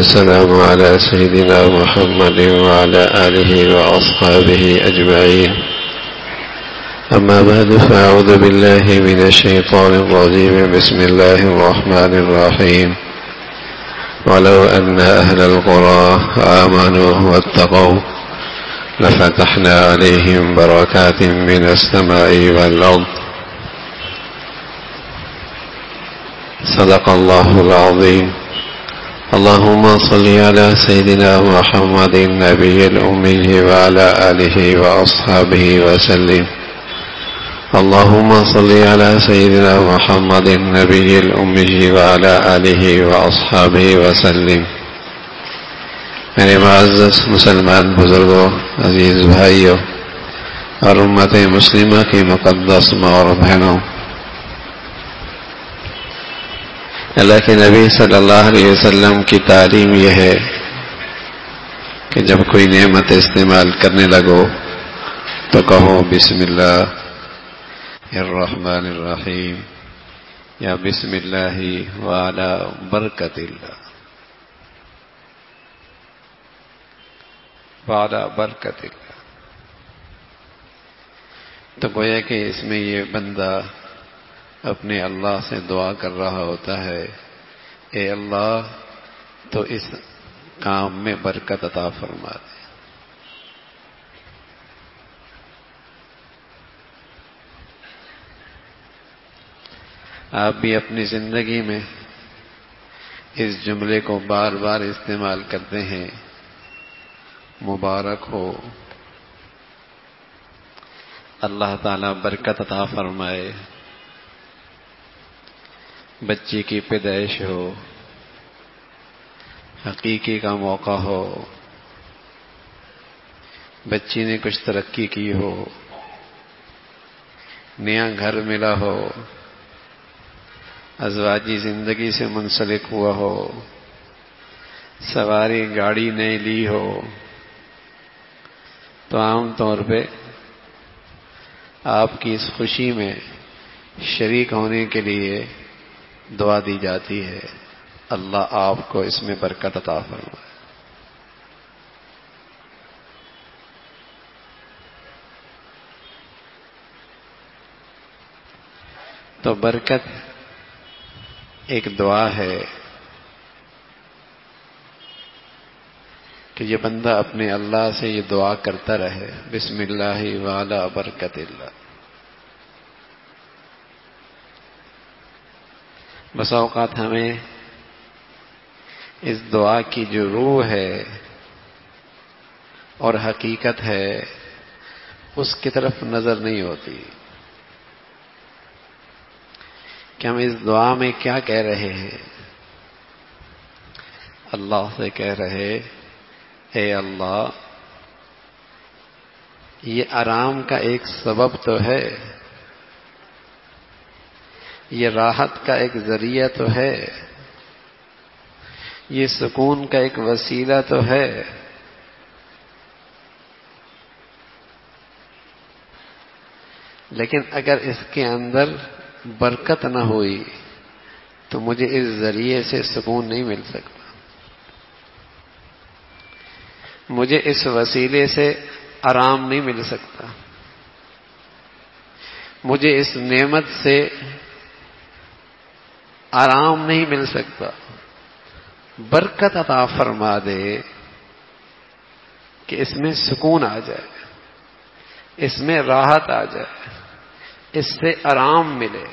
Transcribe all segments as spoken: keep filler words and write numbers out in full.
والسلام على سيدنا محمد وعلى آله وأصحابه أجمعين. أما بعد فأعوذ بالله من الشيطان الرجيم. بسم الله الرحمن الرحيم. ولو أن أهل القرى آمنوا واتقوا لفتحنا عليهم بركات من السماء والأرض. صدق الله العظيم. اللهم صل على سيدنا محمد النبي الأمي وعلى آله وأصحابه وسلم. اللهم صل على سيدنا محمد النبي الأمي وعلى آله وأصحابه وسلم. میرے معزز مسلمان بزرگوں، عزیز بھائیوں اور امت مسلمہ کی مقدس ماں اور بہنوں، اللہ کے نبی صلی اللہ علیہ وسلم کی تعلیم یہ ہے کہ جب کوئی نعمت استعمال کرنے لگو تو کہو بسم اللہ الرحمن الرحیم یا بسم اللہ وعلی برکت اللہ وعلی برکت اللہ. تو گویا کہ اس میں یہ بندہ اپنے اللہ سے دعا کر رہا ہوتا ہے، اے اللہ تو اس کام میں برکت عطا فرما دے. آپ بھی اپنی زندگی میں اس جملے کو بار بار استعمال کرتے ہیں، مبارک ہو، اللہ تعالیٰ برکت عطا فرمائے، بچی کی پیدائش ہو، حقیقی کا موقع ہو، بچی نے کچھ ترقی کی ہو، نیا گھر ملا ہو، ازواجی زندگی سے منسلک ہوا ہو، سواری گاڑی نئی لی ہو، تو عام طور پہ آپ کی اس خوشی میں شریک ہونے کے لیے دعا دی جاتی ہے، اللہ آپ کو اس میں برکت عطا فرمائے. تو برکت ایک دعا ہے کہ یہ بندہ اپنے اللہ سے یہ دعا کرتا رہے، بسم اللہ وعلی برکت اللہ. بس اوقات ہمیں اس دعا کی جو روح ہے اور حقیقت ہے اس کی طرف نظر نہیں ہوتی کہ ہم اس دعا میں کیا کہہ رہے ہیں. اللہ سے کہہ رہے، اے اللہ یہ آرام کا ایک سبب تو ہے، یہ راحت کا ایک ذریعہ تو ہے، یہ سکون کا ایک وسیلہ تو ہے، لیکن اگر اس کے اندر برکت نہ ہوئی تو مجھے اس ذریعے سے سکون نہیں مل سکتا، مجھے اس وسیلے سے آرام نہیں مل سکتا، مجھے اس نعمت سے آرام نہیں مل سکتا. برکت عطا فرما دے کہ اس میں سکون آ جائے، اس میں راحت آ جائے، اس سے آرام ملے.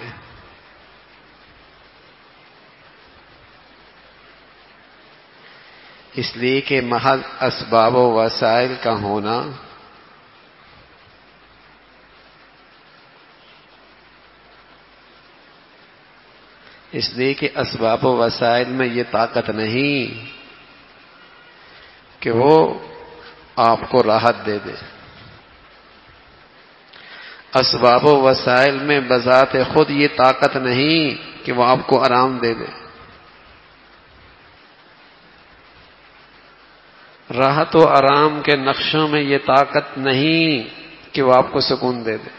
اس لیے کہ محض اسباب و وسائل کا ہونا اس لیے کہ اسباب و وسائل میں یہ طاقت نہیں کہ وہ آپ کو راحت دے دے. اسباب و وسائل میں بذات خود یہ طاقت نہیں کہ وہ آپ کو آرام دے دے. راحت و آرام کے نقشوں میں یہ طاقت نہیں کہ وہ آپ کو سکون دے دے.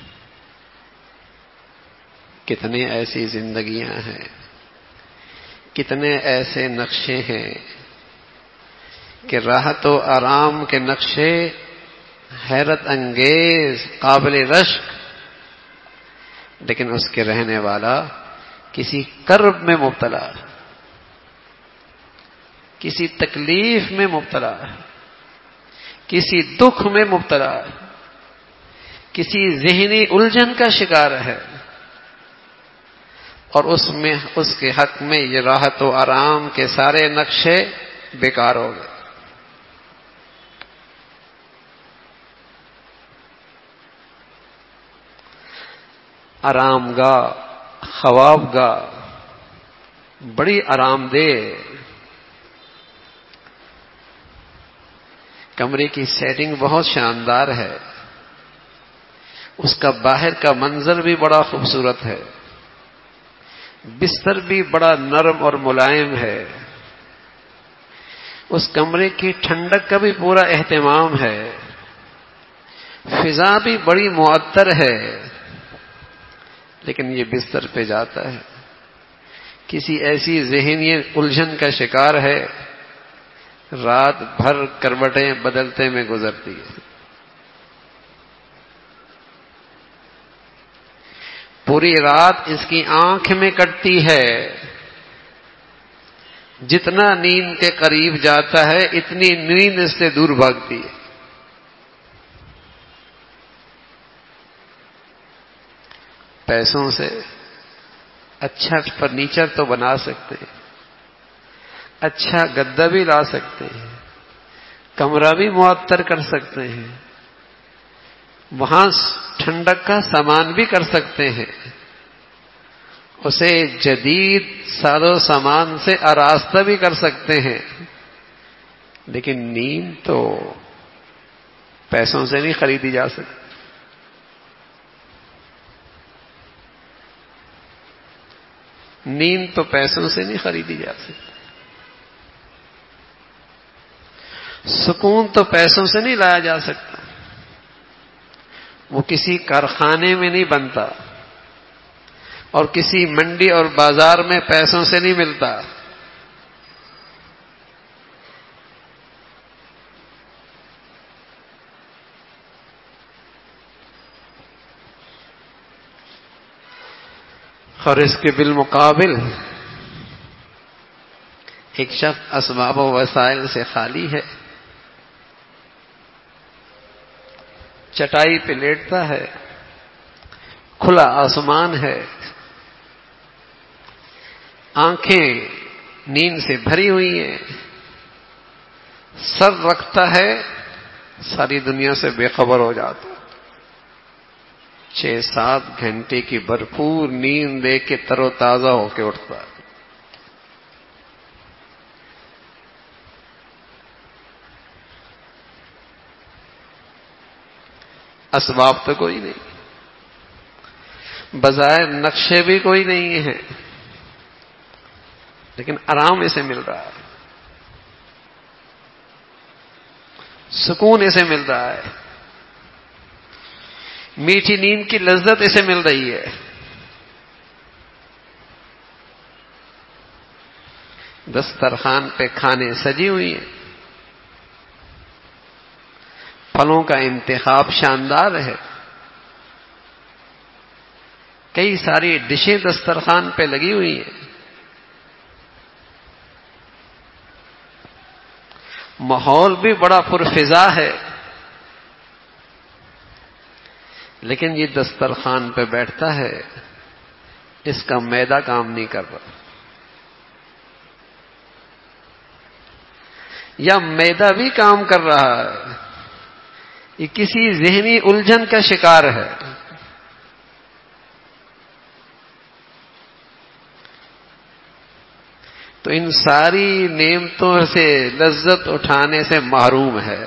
کتنے ایسی زندگیاں ہیں، کتنے ایسے نقشے ہیں کہ راحت و آرام کے نقشے حیرت انگیز قابل رشک، لیکن اس کے رہنے والا کسی کرب میں مبتلا ہے، کسی تکلیف میں مبتلا ہے، کسی دکھ میں مبتلا ہے، کسی ذہنی الجھن کا شکار ہے، اور اس میں اس کے حق میں یہ راحت و آرام کے سارے نقشے بیکار ہو گئے۔ آرام گاہ، خواب گاہ بڑی آرام دہ، کمرے کی سیٹنگ بہت شاندار ہے، اس کا باہر کا منظر بھی بڑا خوبصورت ہے، بستر بھی بڑا نرم اور ملائم ہے، اس کمرے کی ٹھنڈک کا بھی پورا اہتمام ہے، فضا بھی بڑی معطر ہے، لیکن یہ بستر پہ جاتا ہے، کسی ایسی ذہنی الجھن کا شکار ہے، رات بھر کروٹیں بدلتے میں گزرتی ہے، پوری رات اس کی آنکھ میں کٹتی ہے، جتنا نیند کے قریب جاتا ہے اتنی نیند اس سے دور بھاگتی ہے۔ پیسوں سے اچھا فرنیچر تو بنا سکتے ہیں، اچھا گدا بھی لا سکتے ہیں، کمرہ بھی معطر کر سکتے ہیں، وہاں ٹھنڈک کا سامان بھی کر سکتے ہیں، اسے جدید ساز و سامان سے آراستہ بھی کر سکتے ہیں، لیکن نیند تو پیسوں سے نہیں خریدی جا سکتی۔ نیند تو پیسوں سے نہیں خریدی جا سکتی، سکون تو پیسوں سے نہیں لایا جا سکتا، وہ کسی کارخانے میں نہیں بنتا اور کسی منڈی اور بازار میں پیسوں سے نہیں ملتا۔ اور اس کے بالمقابل ایک شخص اسباب و وسائل سے خالی ہے، چٹائی پہ لیٹتا ہے، کھلا آسمان ہے، آنکھیں نیند سے بھری ہوئی ہیں، سر رکھتا ہے، ساری دنیا سے بے خبر ہو جاتا ہے، چھ سات گھنٹے کی بھرپور نیند لے کے تر و تازہ ہو کے اٹھتا ہے۔ اسباب تو کوئی نہیں، بظاہر نقشے بھی کوئی نہیں ہے، لیکن آرام اسے مل رہا ہے، سکون اسے مل رہا ہے، میٹھی نیند کی لذت اسے مل رہی ہے، دسترخوان پہ کھانے سجی ہوئی ہیں، پھلوں کا انتخاب شاندار ہے، کئی ساری ڈشیں دسترخوان پہ لگی ہوئی ہیں، ماحول بھی بڑا پرفضا ہے، لیکن یہ دسترخوان پہ بیٹھتا ہے، اس کا معدہ کام نہیں کر رہا، یا معدہ بھی کام کر رہا ہے، یہ کسی ذہنی الجھن کا شکار ہے۔ تو ان ساری نعمتوں سے لذت اٹھانے سے محروم ہے۔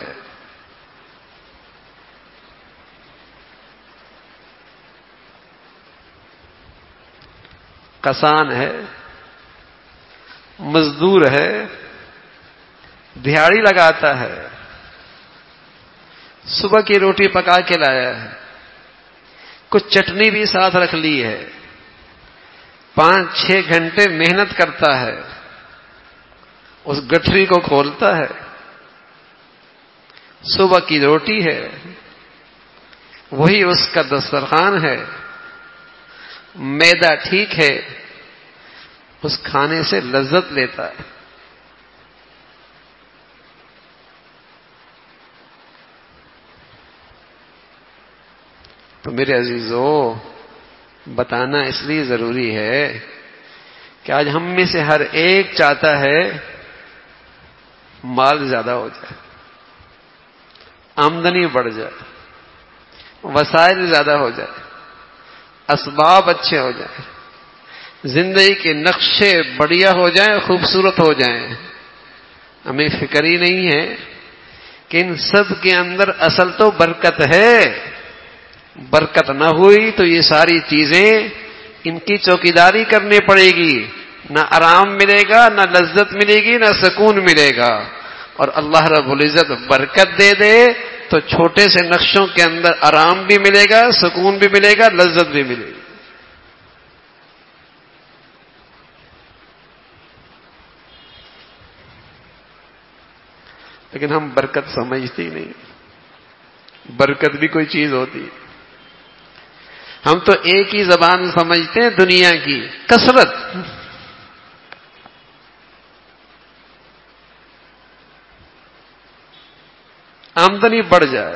کسان ہے، مزدور ہے، دہاڑی لگاتا ہے، صبح کی روٹی پکا کے لایا ہے، کچھ چٹنی بھی ساتھ رکھ لی ہے، پانچ چھ گھنٹے محنت کرتا ہے، اس گٹھری کو کھولتا ہے، صبح کی روٹی ہے، وہی اس کا دسترخوان ہے، معدہ ٹھیک ہے، اس کھانے سے لذت لیتا ہے۔ تو میرے عزیزو، بتانا اس لیے ضروری ہے کہ آج ہم میں سے ہر ایک چاہتا ہے مال زیادہ ہو جائے، آمدنی بڑھ جائے، وسائل زیادہ ہو جائے، اسباب اچھے ہو جائیں، زندگی کے نقشے بڑھیا ہو جائیں، خوبصورت ہو جائیں۔ ہمیں فکر ہی نہیں ہے کہ ان سب کے اندر اصل تو برکت ہے۔ برکت نہ ہوئی تو یہ ساری چیزیں ان کی چوکیداری کرنی پڑے گی، نہ آرام ملے گا، نہ لذت ملے گی، نہ سکون ملے گا۔ اور اللہ رب العزت برکت دے دے تو چھوٹے سے نقشوں کے اندر آرام بھی ملے گا، سکون بھی ملے گا، لذت بھی ملے گی۔ لیکن ہم برکت سمجھتے ہی نہیں، برکت بھی کوئی چیز ہوتی۔ ہم تو ایک ہی زبان سمجھتے ہیں دنیا کی، کثرت۔ آمدنی بڑھ جائے،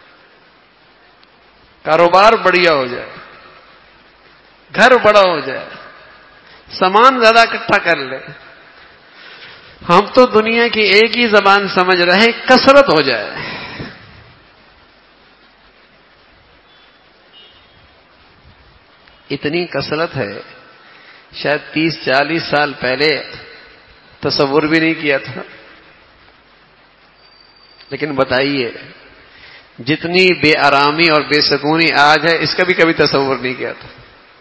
کاروبار بڑھیا ہو جائے، گھر بڑا ہو جائے، سامان زیادہ اکٹھا کر لے۔ ہم تو دنیا کی ایک ہی زبان سمجھ رہے، کثرت ہو جائے۔ اتنی کثرت ہے شاید تیس چالیس سال پہلے تصور بھی نہیں کیا تھا۔ لیکن بتائیے، جتنی بے آرامی اور بے سکونی آج ہے، اس کا بھی کبھی تصور نہیں کیا تھا۔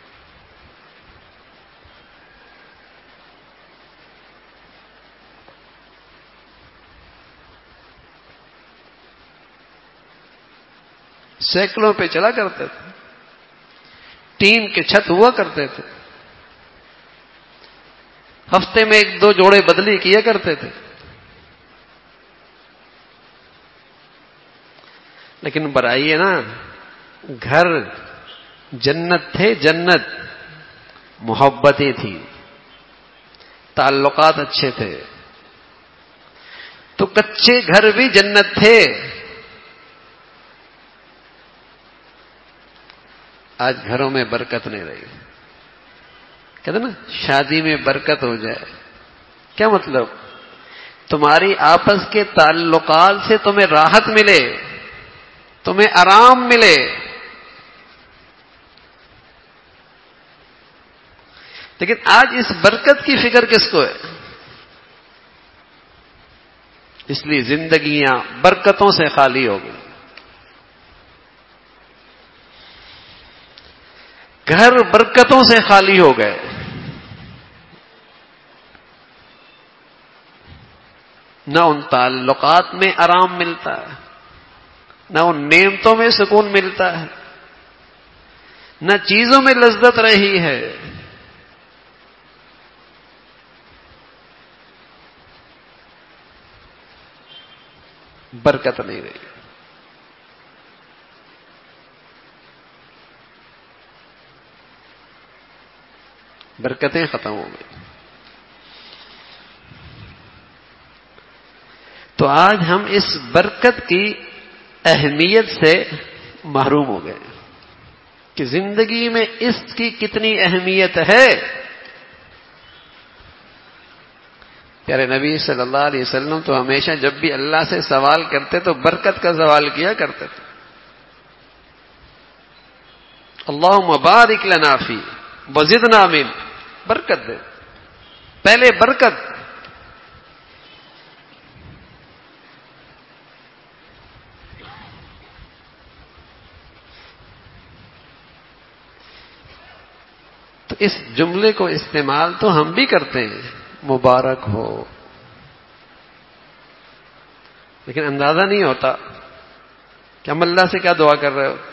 سیکلوں پہ چلا کرتے تھے، ٹین کے چھت ہوا کرتے تھے، ہفتے میں ایک دو جوڑے بدلی کیا کرتے تھے۔ لیکن برائیے نا، گھر جنت تھے، جنت محبتیں تھی، تعلقات اچھے تھے، تو کچے گھر بھی جنت تھے۔ آج گھروں میں برکت نہیں رہی۔ کہتے نا شادی میں برکت ہو جائے، کیا مطلب؟ تمہاری آپس کے تعلقات سے تمہیں راحت ملے، تمہیں آرام ملے۔ لیکن آج اس برکت کی فکر کس کو ہے؟ اس لیے زندگیاں برکتوں سے خالی ہو گئی، گھر برکتوں سے خالی ہو گئے۔ نہ ان تعلقات میں آرام ملتا ہے، نہ ان نعمتوں میں سکون ملتا ہے، نہ چیزوں میں لذت رہی ہے۔ برکت نہیں رہی۔ برکتیں ختم ہو گئی۔ تو آج ہم اس برکت کی اہمیت سے محروم ہو گئے کہ زندگی میں اس کی کتنی اہمیت ہے۔ پیارے نبی صلی اللہ علیہ وسلم تو ہمیشہ جب بھی اللہ سے سوال کرتے تو برکت کا سوال کیا کرتے تھے۔ اللہم بارک لنا فی وزدنا من، برکت دے، پہلے برکت۔ تو اس جملے کو استعمال تو ہم بھی کرتے ہیں، مبارک ہو، لیکن اندازہ نہیں ہوتا کہ ہم اللہ سے کیا دعا کر رہے ہو۔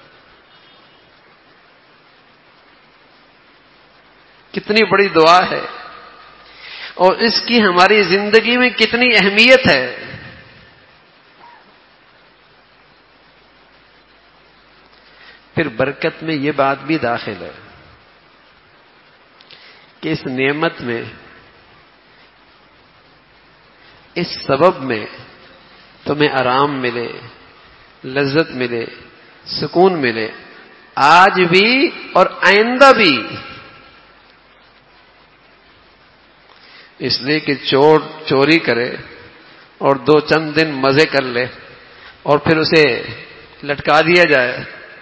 کتنی بڑی دعا ہے اور اس کی ہماری زندگی میں کتنی اہمیت ہے۔ پھر برکت میں یہ بات بھی داخل ہے کہ اس نعمت میں، اس سبب میں تمہیں آرام ملے، لذت ملے، سکون ملے، آج بھی اور آئندہ بھی. اس لیے کہ چور چوری کرے اور دو چند دن مزے کر لے اور پھر اسے لٹکا دیا جائے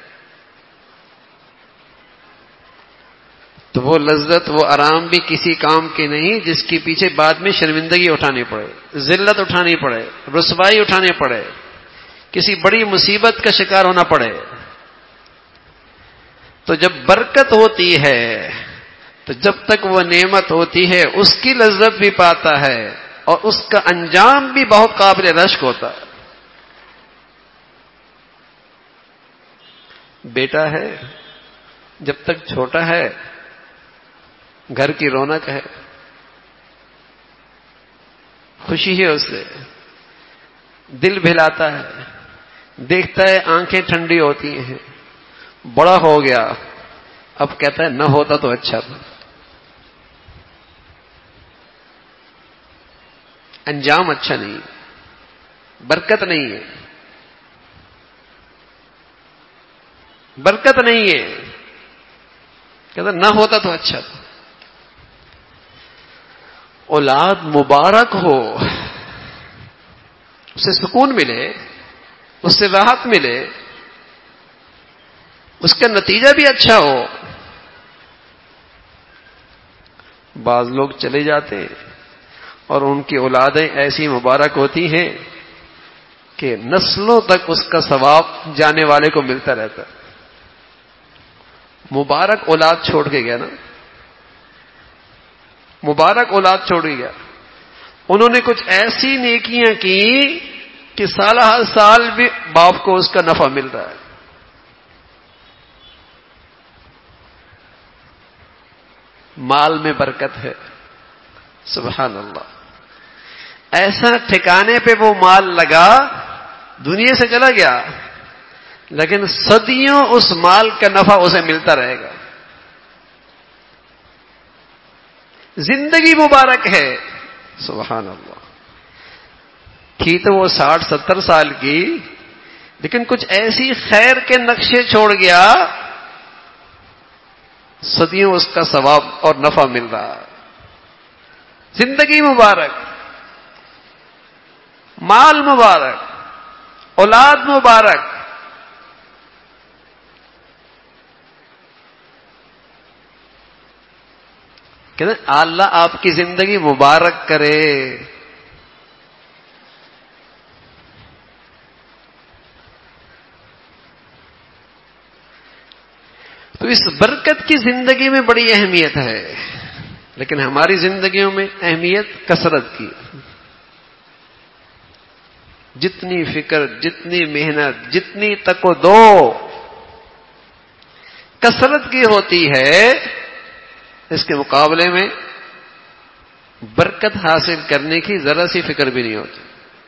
تو وہ لذت، وہ آرام بھی کسی کام کے نہیں جس کے پیچھے بعد میں شرمندگی اٹھانی پڑے، ذلت اٹھانی پڑے، رسوائی اٹھانی پڑے، کسی بڑی مصیبت کا شکار ہونا پڑے. تو جب برکت ہوتی ہے تو جب تک وہ نعمت ہوتی ہے اس کی لذت بھی پاتا ہے اور اس کا انجام بھی بہت قابل رشک ہوتا ہے. بیٹا ہے جب تک چھوٹا ہے گھر کی رونق ہے، خوشی ہے، اس سے دل بھلاتا ہے، دیکھتا ہے آنکھیں ٹھنڈی ہوتی ہیں. بڑا ہو گیا اب کہتا ہے نہ ہوتا تو اچھا تھا. انجام اچھا نہیں، برکت نہیں ہے، برکت نہیں ہے. کہتا نہ ہوتا تو اچھا تھا. اولاد مبارک ہو، اسے سکون ملے، اس سے راحت ملے، اس کا نتیجہ بھی اچھا ہو. بعض لوگ چلے جاتے ہیں اور ان کی اولادیں ایسی مبارک ہوتی ہیں کہ نسلوں تک اس کا ثواب جانے والے کو ملتا رہتا ہے. مبارک اولاد چھوڑ کے گیا نا، مبارک اولاد چھوڑ کے گیا. انہوں نے کچھ ایسی نیکیاں کی کہ سالہ ہر سال بھی باپ کو اس کا نفع مل رہا ہے. مال میں برکت ہے، سبحان اللہ. ایسا ٹھکانے پہ وہ مال لگا، دنیا سے چلا گیا لیکن صدیوں اس مال کا نفع اسے ملتا رہے گا. زندگی مبارک ہے، سبحان اللہ. تھی تو وہ ساٹھ ستر سال کی لیکن کچھ ایسی خیر کے نقشے چھوڑ گیا، صدیوں اس کا ثواب اور نفع مل رہا. زندگی مبارک، مال مبارک، اولاد مبارک. کہتے ہیں اللہ آپ کی زندگی مبارک کرے. تو اس برکت کی زندگی میں بڑی اہمیت ہے، لیکن ہماری زندگیوں میں اہمیت کثرت کی. جتنی فکر، جتنی محنت، جتنی تک و دو کثرت کی ہوتی ہے، اس کے مقابلے میں برکت حاصل کرنے کی ذرا سی فکر بھی نہیں ہوتی.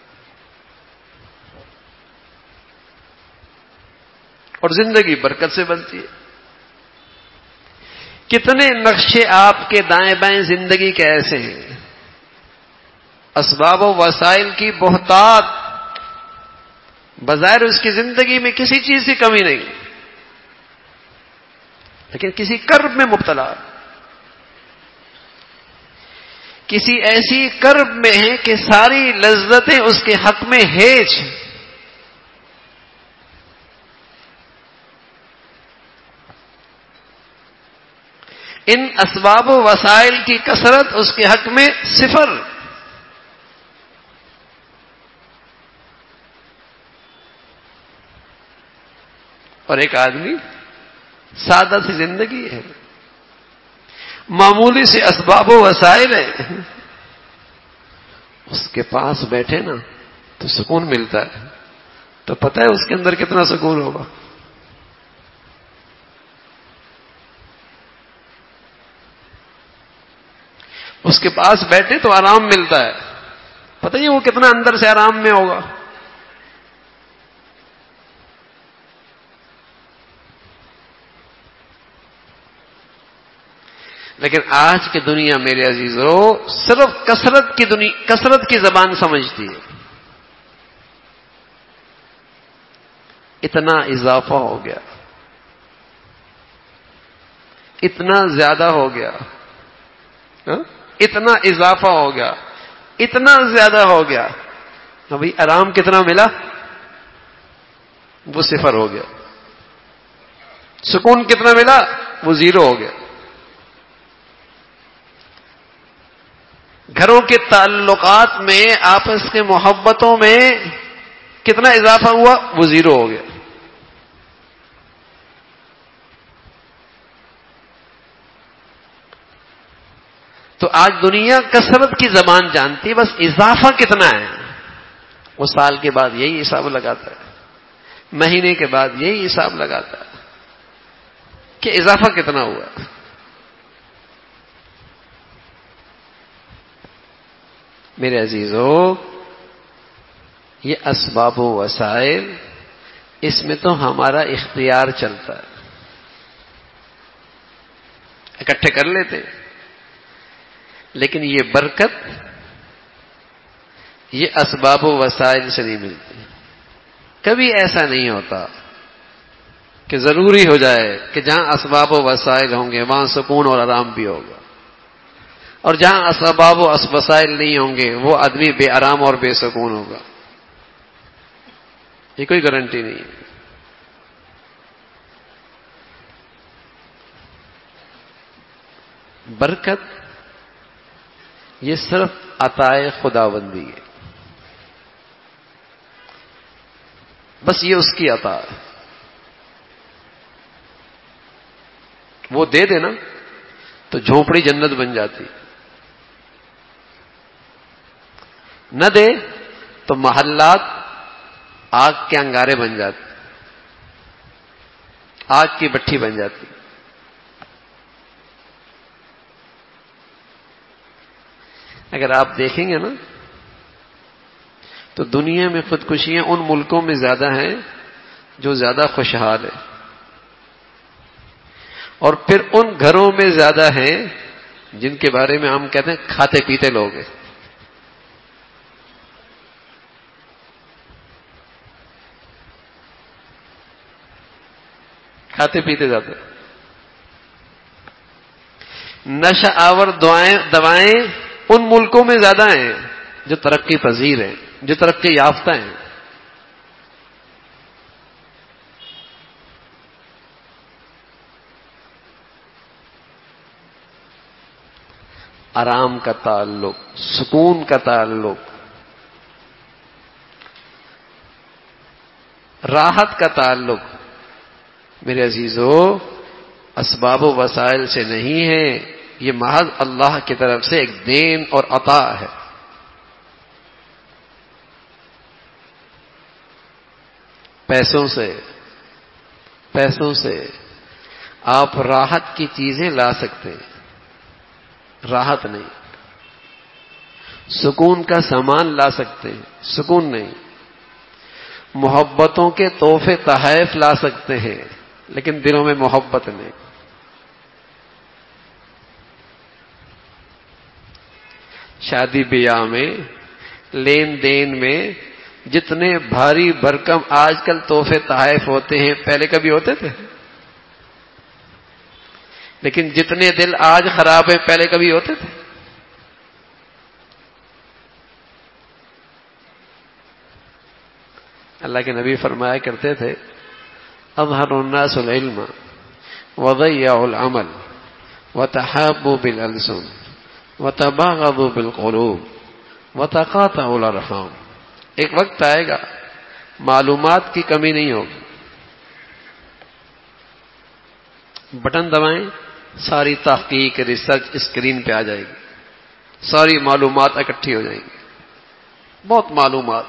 اور زندگی برکت سے بنتی ہے. کتنے نقشے آپ کے دائیں بائیں زندگی کے ایسے ہیں، اسباب و وسائل کی بہتات، بظاہر اس کی زندگی میں کسی چیز کی کمی نہیں، لیکن کسی کرب میں مبتلا، کسی ایسی کرب میں ہے کہ ساری لذتیں اس کے حق میں ہیج. ان اسباب و وسائل کی کثرت اس کے حق میں صفر. اور ایک آدمی سادہ سی زندگی ہے، معمولی سے اسباب و وسائل ہیں، اس کے پاس بیٹھے نا تو سکون ملتا ہے. تو پتہ ہے اس کے اندر کتنا سکون ہوگا. اس کے پاس بیٹھے تو آرام ملتا ہے، پتہ ہی وہ کتنا اندر سے آرام میں ہوگا. لیکن آج کی دنیا میرے عزیزو صرف کثرت کی دنیا کثرت کی زبان سمجھتی ہے. اتنا اضافہ ہو گیا, اتنا زیادہ ہو گیا, اتنا اضافہ ہو گیا, اتنا زیادہ ہو گیا. ابھی آرام کتنا ملا؟ وہ صفر ہو گیا. سکون کتنا ملا؟ وہ زیرو ہو گیا. گھروں کے تعلقات میں آپس کے محبتوں میں کتنا اضافہ ہوا؟ وہ زیرو ہو گیا. تو آج دنیا کثرت کی زبان جانتی ہے, بس اضافہ کتنا ہے وہ سال کے بعد یہی حساب لگاتا ہے, مہینے کے بعد یہی حساب لگاتا ہے کہ اضافہ کتنا ہوا. میرے عزیزو, یہ اسباب و وسائل, اس میں تو ہمارا اختیار چلتا ہے, اکٹھے کر لیتے, لیکن یہ برکت یہ اسباب و وسائل سے نہیں ملتی. کبھی ایسا نہیں ہوتا کہ ضروری ہو جائے کہ جہاں اسباب و وسائل ہوں گے وہاں سکون اور آرام بھی ہوگا, اور جہاں اسباب و وسائل نہیں ہوں گے وہ آدمی بے آرام اور بے سکون ہوگا. یہ کوئی گارنٹی نہیں ہے. برکت یہ صرف عطائے خداوندی ہے, بس یہ اس کی عطا ہے. وہ دے دے نا تو جھونپڑی جنت بن جاتی, نہ دے تو محلات آگ کے انگارے بن جاتے, آگ کی بٹھی بن جاتی. اگر آپ دیکھیں گے نا تو دنیا میں خودکشیاں ان ملکوں میں زیادہ ہیں جو زیادہ خوشحال ہیں, اور پھر ان گھروں میں زیادہ ہیں جن کے بارے میں ہم کہتے ہیں کھاتے پیتے لوگ ہیں. کھاتے پیتے جاتے. نشہ آور دوائیں دوائیں ان ملکوں میں زیادہ ہیں جو ترقی پذیر ہیں, جو ترقی یافتہ ہیں. آرام کا تعلق, سکون کا تعلق, راحت کا تعلق میرے عزیزو اسباب و وسائل سے نہیں ہے, یہ محض اللہ کی طرف سے ایک دین اور عطا ہے. پیسوں سے پیسوں سے آپ راحت کی چیزیں لا سکتے ہیں, راحت نہیں. سکون کا سامان لا سکتے ہیں, سکون نہیں. محبتوں کے تحفے تحائف لا سکتے ہیں, لیکن دلوں میں محبت نہیں. شادی بیاہ میں, لین دین میں جتنے بھاری بھرکم آج کل تحفے تحائف ہوتے ہیں پہلے کبھی ہوتے تھے؟ لیکن جتنے دل آج خراب ہیں پہلے کبھی ہوتے تھے؟ اللہ کے نبی فرمایا کرتے تھے اظہر الناس العلم وضيعوا العمل وتحابوا بالألسن وتباغضوا بالقلوب وتقاطعوا الارحام. ایک وقت آئے گا معلومات کی کمی نہیں ہوگی, بٹن دبائیں ساری تحقیق ریسرچ اسکرین پہ آ جائے گی, ساری معلومات اکٹھی ہو جائیں گی, بہت معلومات.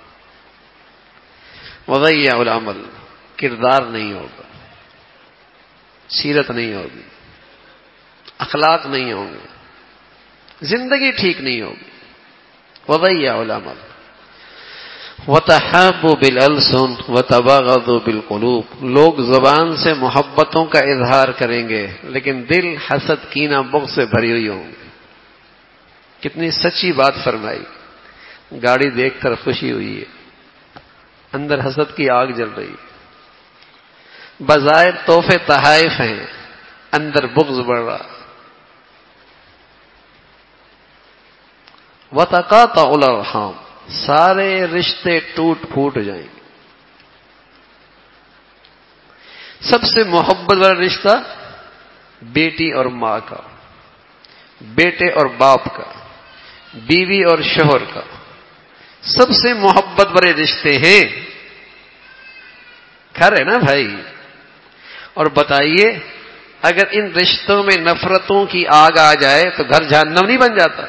وضيعوا العمل, کردار نہیں ہوگا, سیرت نہیں ہوگی, اخلاق نہیں ہوں گے, زندگی ٹھیک نہیں ہوگی. وضيعوا العمل وَتَحَابُّوا بِالْأَلْسُنِ وَتَبَاغَضُوا بِالْقُلُوبِ، لوگ زبان سے محبتوں کا اظہار کریں گے لیکن دل حسد کینہ بغض سے بھری ہوئی ہوں گے۔ کتنی سچی بات فرمائی۔ گاڑی دیکھ کر خوشی ہوئی ہے، اندر حسد کی آگ جل رہی ہے۔ بظاہر تحفے تحائف ہیں، اندر بغض بڑھ رہا۔ وَتَقَاطَعُوا الْأَرْحَامَ، سارے رشتے ٹوٹ پھوٹ جائیں گے۔ سب سے محبت والا رشتہ بیٹی اور ماں کا، بیٹے اور باپ کا، بیوی اور شوہر کا، سب سے محبت والے رشتے ہیں۔ گھر ہے نا بھائی؟ اور بتائیے اگر ان رشتوں میں نفرتوں کی آگ آ جائے تو گھر جہنم نہیں بن جاتا؟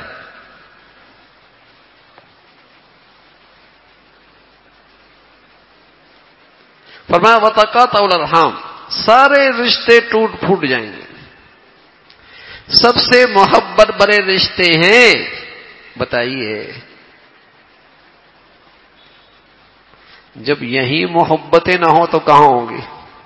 فرمایا وَتَقَاطَعُوا الْأَرْحَامَ، سارے رشتے ٹوٹ پھوٹ جائیں گے۔ سب سے محبت بڑے رشتے ہیں، بتائیے جب یہی محبتیں نہ ہوں تو کہاں ہوں گی؟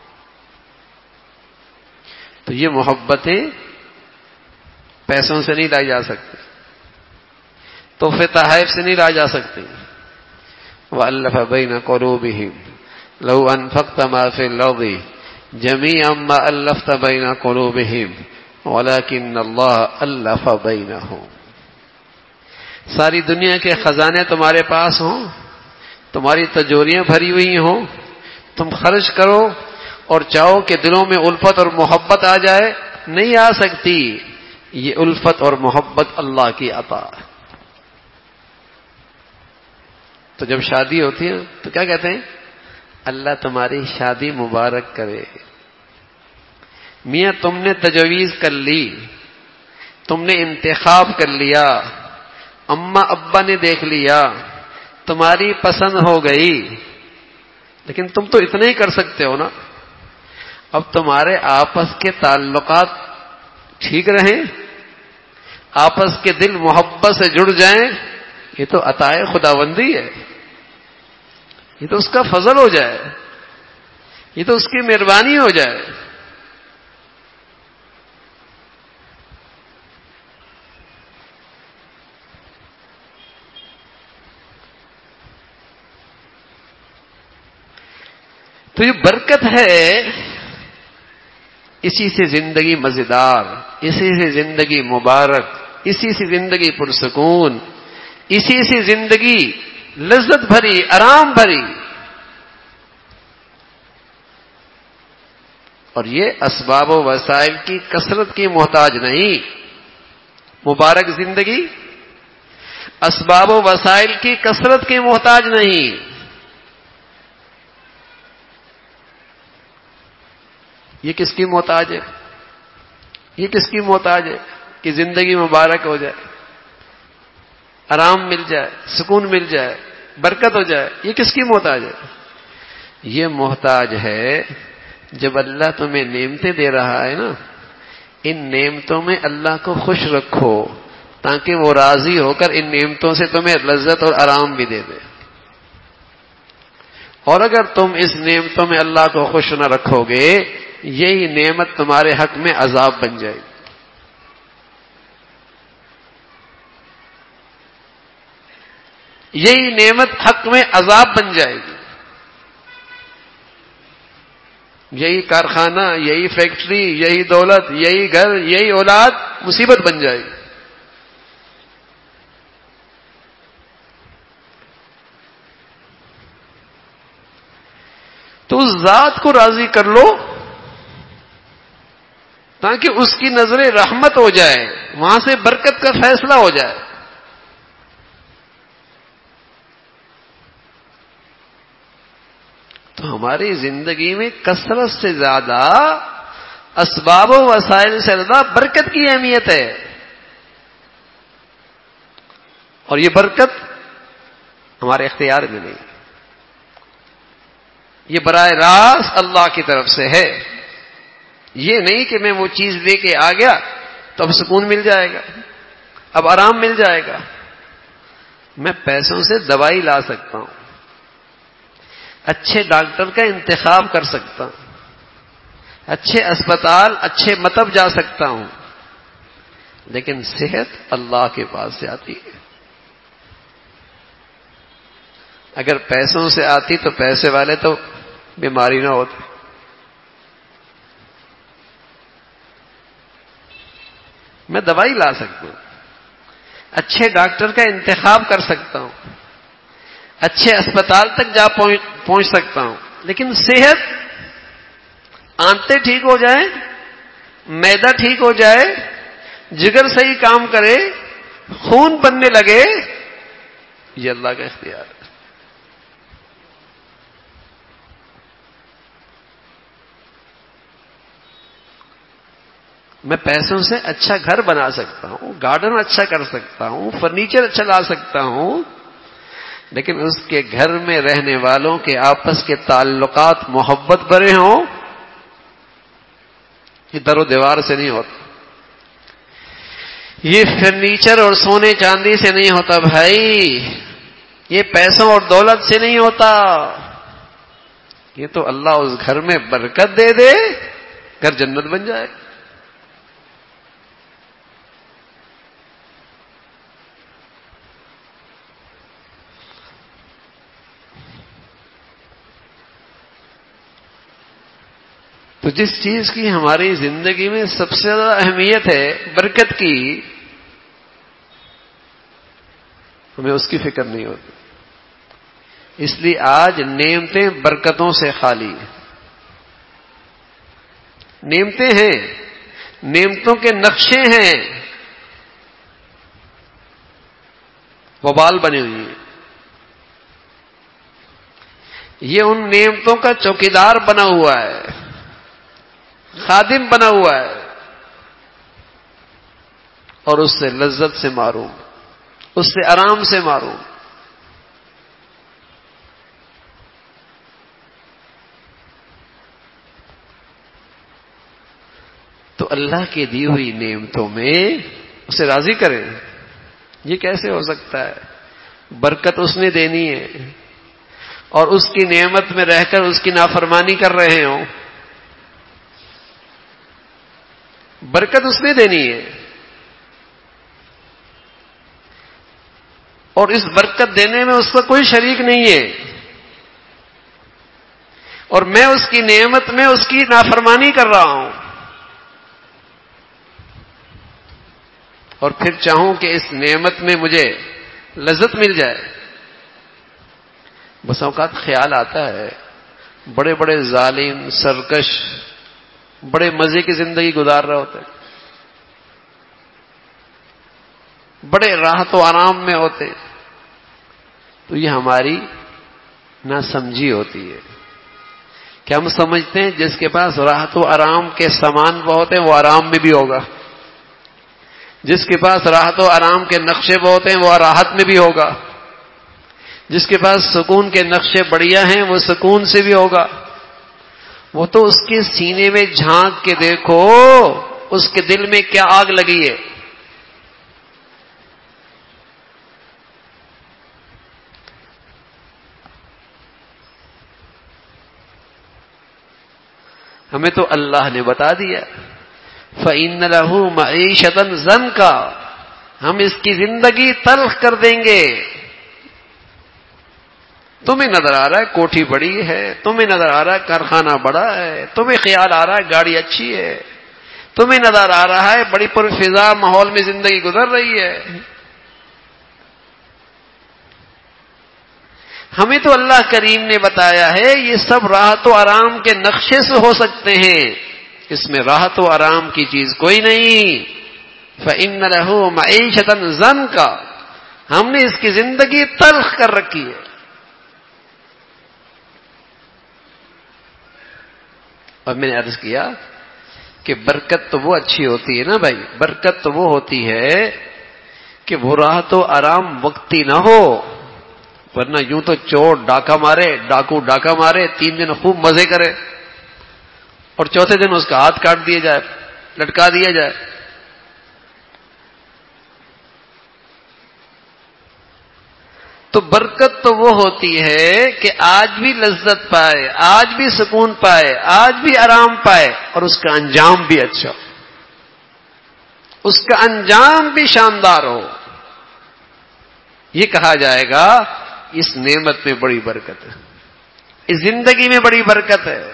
تو یہ محبتیں پیسوں سے نہیں لائی جا سکتی، تحفے تحائف سے نہیں لائی جا سکتی۔ وَأَلَّفَ بَيْنَ قُلُوبِهِمْ لَوْ أَنفَقْتَ مَا فِي الْأَرْضِ جَمِيعًا مَا أَلَّفْتَ بَيْنَ قُلُوبِهِمْ وَلَكِنَّ اللَّهَ أَلَّفَ بَيْنَهُمْ۔ ساری دنیا کے خزانے تمہارے پاس ہوں، تمہاری تجوریاں بھری ہوئی ہوں، تم خرچ کرو اور چاہو کہ دلوں میں الفت اور محبت آ جائے، نہیں آ سکتی۔ یہ الفت اور محبت اللہ کی عطا ہے۔ تو جب شادی ہوتی ہے تو کیا کہتے ہیں؟ اللہ تمہاری شادی مبارک کرے۔ میاں تم نے تجویز کر لی، تم نے انتخاب کر لیا، اماں ابا نے دیکھ لیا، تمہاری پسند ہو گئی، لیکن تم تو اتنا ہی کر سکتے ہو نا۔ اب تمہارے آپس کے تعلقات ٹھیک رہیں، آپس کے دل محبت سے جڑ جائیں، یہ تو عطائے خداوندی ہے، یہ تو اس کا فضل ہو جائے، یہ تو اس کی مہربانی ہو جائے۔ تو یہ برکت ہے، اسی سے زندگی مزیدار، اسی سے زندگی مبارک، اسی سے زندگی پرسکون، اسی سے زندگی لذت بھری، آرام بھری۔ اور یہ اسباب و وسائل کی کثرت کی محتاج نہیں۔ مبارک زندگی اسباب و وسائل کی کثرت کی محتاج نہیں۔ یہ کس کی محتاج ہے؟ یہ کس کی محتاج ہے کہ زندگی مبارک ہو جائے، آرام مل جائے، سکون مل جائے، برکت ہو جائے؟ یہ کس کی محتاج ہے؟ یہ محتاج ہے جب اللہ تمہیں نعمتیں دے رہا ہے نا، ان نعمتوں میں اللہ کو خوش رکھو تاکہ وہ راضی ہو کر ان نعمتوں سے تمہیں لذت اور آرام بھی دے دے۔ اور اگر تم اس نعمتوں میں اللہ کو خوش نہ رکھو گے، یہی نعمت تمہارے حق میں عذاب بن جائے گی۔ یہی نعمت حق میں عذاب بن جائے گی۔ یہی کارخانہ، یہی فیکٹری، یہی دولت، یہی گھر، یہی اولاد مصیبت بن جائے گی۔ تو اس ذات کو راضی کر لو تاکہ اس کی نظر رحمت ہو جائے، وہاں سے برکت کا فیصلہ ہو جائے۔ تو ہماری زندگی میں کثرت سے زیادہ اسباب و وسائل سے زیادہ برکت کی اہمیت ہے، اور یہ برکت ہمارے اختیار میں نہیں، یہ براہ راست اللہ کی طرف سے ہے۔ یہ نہیں کہ میں وہ چیز لے کے آ گیا تو اب سکون مل جائے گا، اب آرام مل جائے گا۔ میں پیسوں سے دوائی لا سکتا ہوں، اچھے ڈاکٹر کا انتخاب کر سکتا ہوں، اچھے اسپتال، اچھے مطب جا سکتا ہوں، لیکن صحت اللہ کے پاس سے آتی ہے۔ اگر پیسوں سے آتی تو پیسے والے تو بیماری نہ ہوتی۔ میں دوائی لا سکتا ہوں، اچھے ڈاکٹر کا انتخاب کر سکتا ہوں، اچھے اسپتال تک جا پہنچ سکتا ہوں، لیکن صحت، آنتیں ٹھیک ہو جائیں، معدہ ٹھیک ہو جائے، جگر صحیح کام کرے، خون بننے لگے، یہ اللہ کا اختیار ہے۔ میں پیسوں سے اچھا گھر بنا سکتا ہوں، گارڈن اچھا کر سکتا ہوں، فرنیچر اچھا لا سکتا ہوں، لیکن اس کے گھر میں رہنے والوں کے آپس کے تعلقات محبت بھرے ہوں، یہ در و دیوار سے نہیں ہوتا، یہ فرنیچر اور سونے چاندی سے نہیں ہوتا بھائی، یہ پیسوں اور دولت سے نہیں ہوتا، یہ تو اللہ اس گھر میں برکت دے دے، گھر جنت بن جائے۔ تو جس چیز کی ہماری زندگی میں سب سے زیادہ اہمیت ہے، برکت کی، ہمیں اس کی فکر نہیں ہوتی، اس لیے آج نعمتیں برکتوں سے خالی ہیں۔ نعمتیں ہیں، نعمتوں کے نقشے ہیں، وبال بنے ہوئی ہیں، یہ ان نعمتوں کا چوکیدار بنا ہوا ہے، خادم بنا ہوا ہے، اور اس سے لذت سے محروم، اس سے آرام سے محروم۔ تو اللہ کی دی ہوئی نعمتوں میں اسے راضی کریں، یہ کیسے ہو سکتا ہے؟ برکت اس نے دینی ہے، اور اس کی نعمت میں رہ کر اس کی نافرمانی کر رہے ہوں، برکت اس نے دینی ہے، اور اس برکت دینے میں اس کا کوئی شریک نہیں ہے، اور میں اس کی نعمت میں اس کی نافرمانی کر رہا ہوں، اور پھر چاہوں کہ اس نعمت میں مجھے لذت مل جائے۔ بس اوقات خیال آتا ہے، بڑے بڑے ظالم، سرکش، بڑے مزے کی زندگی گزار رہے ہوتے ہیں، بڑے راحت و آرام میں ہوتے، تو یہ ہماری ناسمجھی ہوتی ہے کہ ہم سمجھتے ہیں جس کے پاس راحت و آرام کے سامان بہت ہیں وہ آرام میں بھی ہوگا، جس کے پاس راحت و آرام کے نقشے بہت ہیں وہ راحت میں بھی ہوگا، جس کے پاس سکون کے نقشے بڑھیا ہیں وہ سکون سے بھی ہوگا۔ وہ تو اس کے سینے میں جھانک کے دیکھو، اس کے دل میں کیا آگ لگی ہے۔ ہمیں تو اللہ نے بتا دیا، فَإِنَّ لَهُ مَعِيشَةً ضَنْكَ، ہم اس کی زندگی تلخ کر دیں گے۔ تمہیں نظر آ رہا ہے کوٹھی بڑی ہے، تمہیں نظر آ رہا ہے کارخانہ بڑا ہے، تمہیں خیال آ رہا ہے گاڑی اچھی ہے، تمہیں نظر آ رہا ہے بڑی پرفضا ماحول میں زندگی گزر رہی ہے، ہمیں تو اللہ کریم نے بتایا ہے یہ سب راحت و آرام کے نقشے سے ہو سکتے ہیں، اس میں راحت و آرام کی چیز کوئی نہیں۔ فَإِنَّ لَهُ مَعِيشَةً ضَنْكَ، ہم نے اس کی زندگی تلخ کر رکھی ہے۔ اور میں نے عرض کیا کہ برکت تو وہ اچھی ہوتی ہے نا بھائی، برکت تو وہ ہوتی ہے کہ وہ راحت و آرام وقتی نہ ہو، ورنہ یوں تو چور ڈاکہ مارے، ڈاکو ڈاکہ مارے، تین دن خوب مزے کرے، اور چوتھے دن اس کا ہاتھ کاٹ دیا جائے، لٹکا دیا جائے۔ تو برکت تو وہ ہوتی ہے کہ آج بھی لذت پائے، آج بھی سکون پائے، آج بھی آرام پائے، اور اس کا انجام بھی اچھا ہو، اس کا انجام بھی شاندار ہو. یہ کہا جائے گا اس نعمت میں بڑی برکت ہے، اس زندگی میں بڑی برکت ہے.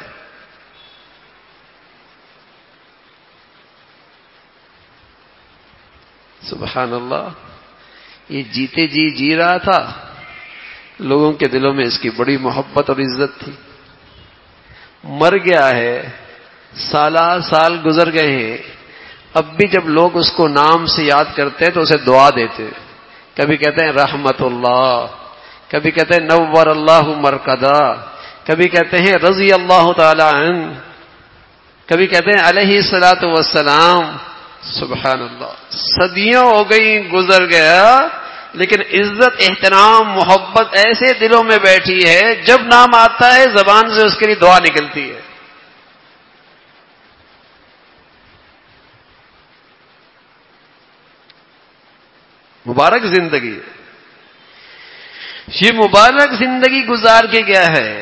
سبحان اللہ. یہ جیتے جی جی رہا تھا، لوگوں کے دلوں میں اس کی بڑی محبت اور عزت تھی. مر گیا ہے، سالہ سال گزر گئے ہیں، اب بھی جب لوگ اس کو نام سے یاد کرتے ہیں تو اسے دعا دیتے. کبھی کہتے ہیں رحمت اللہ، کبھی کہتے ہیں نور اللہ مرکزا، کبھی کہتے ہیں رضی اللہ تعالی عنہ، کبھی کہتے ہیں علیہ الصلاۃ والسلام. سبحان اللہ. صدیوں ہو گئی، گزر گیا، لیکن عزت، احترام، محبت ایسے دلوں میں بیٹھی ہے، جب نام آتا ہے زبان سے اس کے لیے دعا نکلتی ہے. مبارک زندگی ہے. یہ مبارک زندگی گزار کے گیا ہے.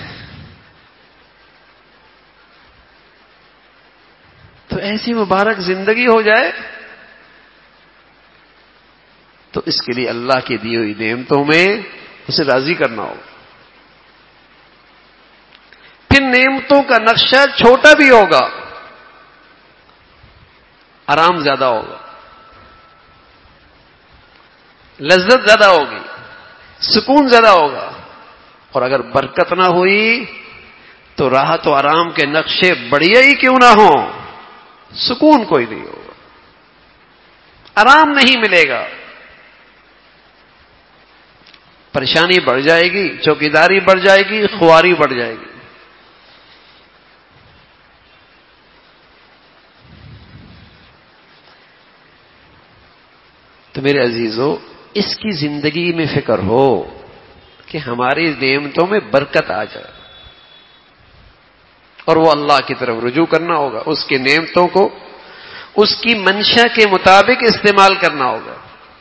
تو ایسی مبارک زندگی ہو جائے تو اس کے لیے اللہ کی دی ہوئی نعمتوں میں اسے راضی کرنا ہوگا. پھر نعمتوں کا نقشہ چھوٹا بھی ہوگا، آرام زیادہ ہوگا، لذت زیادہ ہوگی، سکون زیادہ ہوگا. اور اگر برکت نہ ہوئی تو راحت و آرام کے نقشے بڑھیا ہی کیوں نہ ہوں، سکون کوئی نہیں ہوگا، آرام نہیں ملے گا، پریشانی بڑھ جائے گی، چوکیداری بڑھ جائے گی، خواری بڑھ جائے گی. تو میرے عزیزو، اس کی زندگی میں فکر ہو کہ ہماری نعمتوں میں برکت آ جائے، اور وہ اللہ کی طرف رجوع کرنا ہوگا. اس کی نعمتوں کو اس کی منشا کے مطابق استعمال کرنا ہوگا.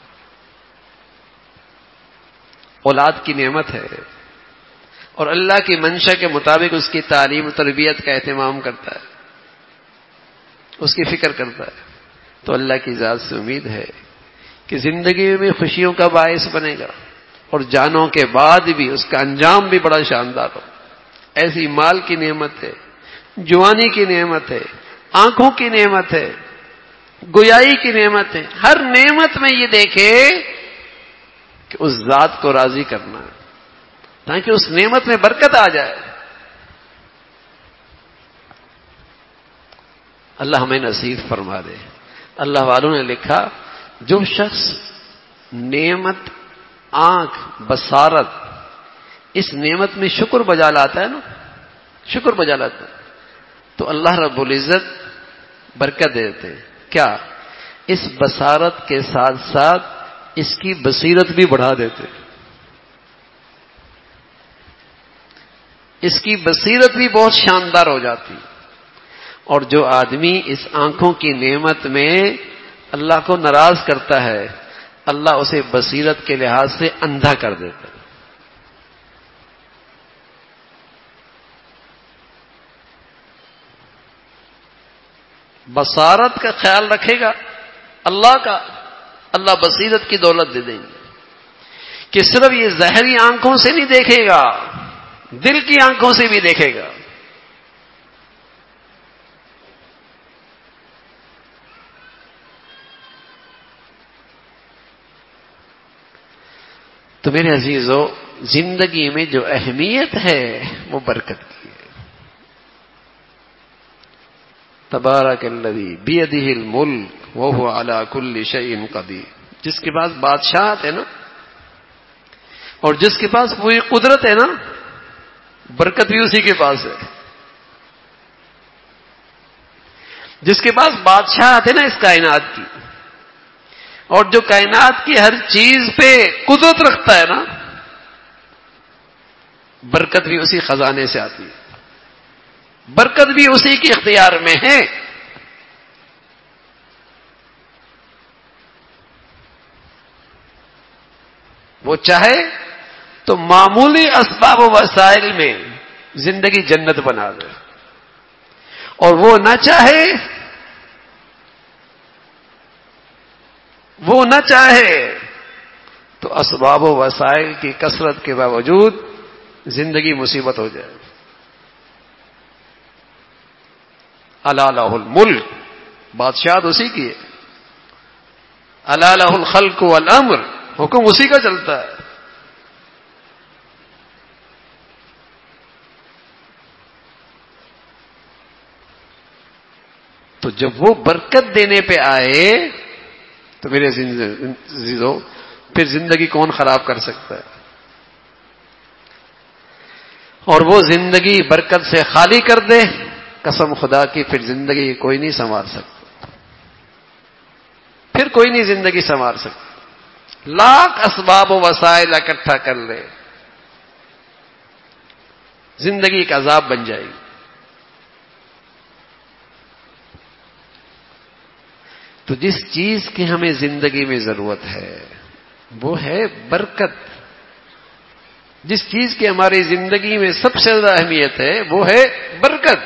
اولاد کی نعمت ہے، اور اللہ کی منشا کے مطابق اس کی تعلیم و تربیت کا اہتمام کرتا ہے، اس کی فکر کرتا ہے. تو اللہ کی ذات سے امید ہے کہ زندگی میں خوشیوں کا باعث بنے گا، اور جانوں کے بعد بھی اس کا انجام بھی بڑا شاندار ہو. ایسی مال کی نعمت ہے، جوانی کی نعمت ہے، آنکھوں کی نعمت ہے، گویائی کی نعمت ہے. ہر نعمت میں یہ دیکھے کہ اس ذات کو راضی کرنا ہے، تاکہ اس نعمت میں برکت آ جائے. اللہ ہمیں نصیب فرما دے. اللہ والوں نے لکھا، جو شخص نعمت آنکھ، بصارت، اس نعمت میں شکر بجا لاتا ہے نا، شکر بجا لاتا ہے، تو اللہ رب العزت برکت دیتے ہیں. کیا؟ اس بصارت کے ساتھ ساتھ اس کی بصیرت بھی بڑھا دیتے، اس کی بصیرت بھی بہت شاندار ہو جاتی. اور جو آدمی اس آنکھوں کی نعمت میں اللہ کو ناراض کرتا ہے، اللہ اسے بصیرت کے لحاظ سے اندھا کر دیتا ہے. بصارت کا خیال رکھے گا اللہ کا، اللہ بصیرت کی دولت دے دیں گے کہ صرف یہ ظاہری آنکھوں سے نہیں دیکھے گا، دل کی آنکھوں سے بھی دیکھے گا. تو میرے عزیزو، زندگی میں جو اہمیت ہے وہ برکت کی ہے. تبارک الذی بیدہ الملک وہو علی کل شیء قدیر. جس کے پاس بادشاہت ہے نا، اور جس کے پاس پوری قدرت ہے نا، برکت بھی اسی کے پاس ہے. جس کے پاس بادشاہت ہے نا اس کائنات کی، اور جو کائنات کی ہر چیز پہ قدرت رکھتا ہے نا، برکت بھی اسی خزانے سے آتی ہے، برکت بھی اسی کے اختیار میں ہے. وہ چاہے تو معمولی اسباب و وسائل میں زندگی جنت بنا دے، اور وہ نہ چاہے وہ نہ چاہے تو اسباب و وسائل کی کثرت کے باوجود زندگی مصیبت ہو جائے. الا لہ الملک، بادشاہت اسی کی ہے. الا لہ الخلق والامر، حکم اسی کا چلتا ہے. تو جب وہ برکت دینے پہ آئے تو میرے عزیزو پھر زندگی کون خراب کر سکتا ہے؟ اور وہ زندگی برکت سے خالی کر دے، قسم خدا کی پھر زندگی کوئی نہیں سنوار سکتا. پھر کوئی نہیں زندگی سنوار سکتا. لاکھ اسباب و وسائل اکٹھا کر لے، زندگی ایک عذاب بن جائے گی. تو جس چیز کی ہمیں زندگی میں ضرورت ہے وہ ہے برکت. جس چیز کی ہماری زندگی میں سب سے زیادہ اہمیت ہے وہ ہے برکت،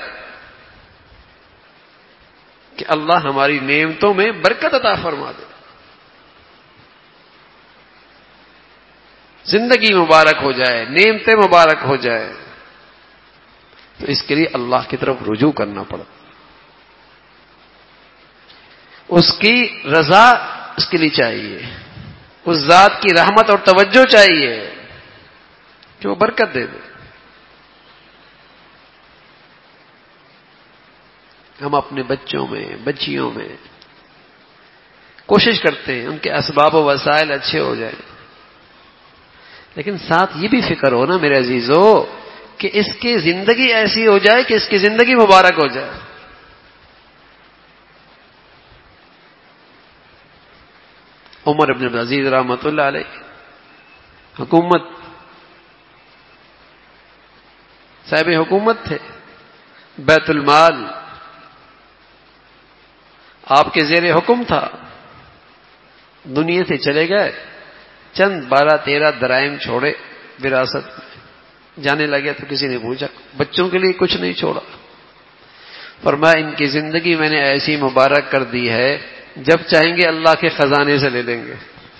کہ اللہ ہماری نعمتوں میں برکت عطا فرما دے، زندگی مبارک ہو جائے، نعمتیں مبارک ہو جائے. تو اس کے لیے اللہ کی طرف رجوع کرنا پڑتا، اس کی رضا اس کے لیے چاہیے، اس ذات کی رحمت اور توجہ چاہیے کہ وہ برکت دے دے. ہم اپنے بچوں میں بچیوں میں کوشش کرتے ہیں ان کے اسباب و وسائل اچھے ہو جائیں، لیکن ساتھ یہ بھی فکر ہو نا میرے عزیزو کہ اس کی زندگی ایسی ہو جائے کہ اس کی زندگی مبارک ہو جائے. عمر بن عبدالعزیز رحمۃ اللہ علیہ حکومت صاحب حکومت تھے، بیت المال آپ کے زیر حکم تھا. دنیا سے چلے گئے، چند بارہ تیرہ درائم چھوڑے وراثت میں، جانے لگے تو کسی نے پوچھا بچوں کے لیے کچھ نہیں چھوڑا؟ فرمایا ان کی زندگی میں نے ایسی مبارک کر دی ہے جب چاہیں گے اللہ کے خزانے سے لے لیں گے،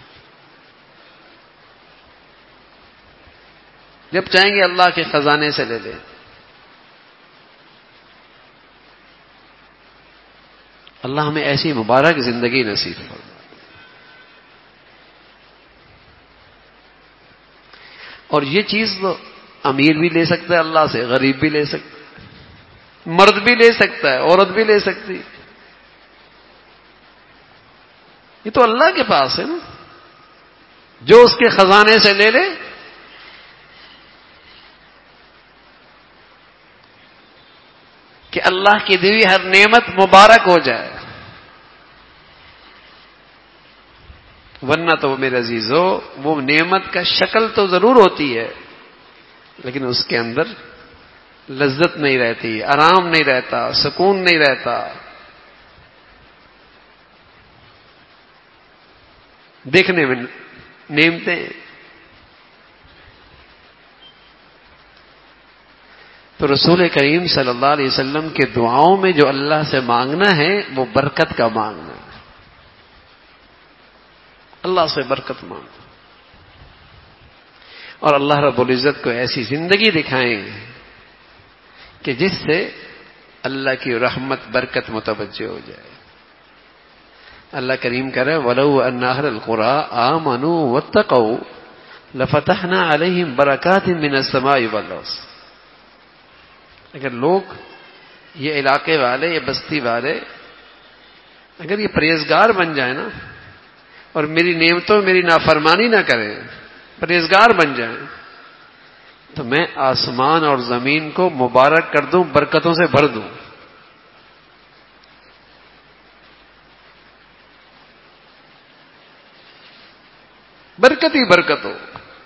جب چاہیں گے اللہ کے خزانے سے لے لیں. اللہ ہمیں ایسی مبارک زندگی نصیب فرمائے. اور یہ چیز تو امیر بھی لے سکتا ہے اللہ سے، غریب بھی لے سکتا ہے، مرد بھی لے سکتا ہے، عورت بھی لے سکتی. یہ تو اللہ کے پاس ہے نا، جو اس کے خزانے سے لے لے. کہ اللہ کی دی ہوئی ہر نعمت مبارک ہو جائے. ورنہ تو میرے عزیزو وہ نعمت کا شکل تو ضرور ہوتی ہے لیکن اس کے اندر لذت نہیں رہتی، آرام نہیں رہتا، سکون نہیں رہتا. دیکھنے میں نعمتیں تو رسول کریم صلی اللہ علیہ وسلم کے دعاؤں میں جو اللہ سے مانگنا ہے وہ برکت کا مانگنا ہے. اللہ سے برکت مانگنا، اور اللہ رب العزت کو ایسی زندگی دکھائیں کہ جس سے اللہ کی رحمت برکت متوجہ ہو جائے. اللہ کریم کہہ رہے وَلَوْ أَنَّ أَهْلَ الْقُرَىٰ آمَنُوا وَاتَّقَوْا لَفَتَحْنَا عَلَيْهِمْ بَرَكَاتٍ مِّنَ السَّمَاءِ وَالْأَرْضِ. اگر لوگ یہ علاقے والے، یہ بستی والے اگر یہ پرہیزگار بن جائیں نا اور میری نعمتوں میری نافرمانی نہ کریں، پرہیزگار بن جائیں، تو میں آسمان اور زمین کو مبارک کر دوں، برکتوں سے بھر دوں. برکت ہی برکت ہو.